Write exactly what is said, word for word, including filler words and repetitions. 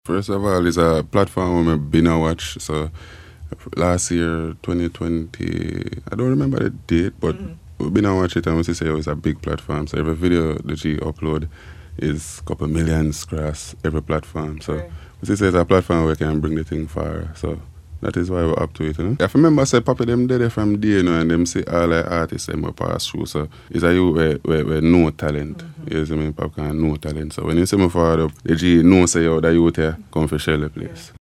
First of all, it's a platform where I've been a watch. So last year, twenty twenty, I don't remember the date, but mm-hmm. we've been a watch it and we say it was a big platform. So every video that you upload is a couple millions across every platform. So right. we say it's a platform where we can bring the thing far. So that is why we're up to it, you know. I remember say Papa them there from day, you know, and them say all the artists them will pass through. So it's a you where, where, where no talent. Mm-hmm. You see me, Papa can no talent. So when you see me forward up, the G know say yo that you there come for share the place. Yeah.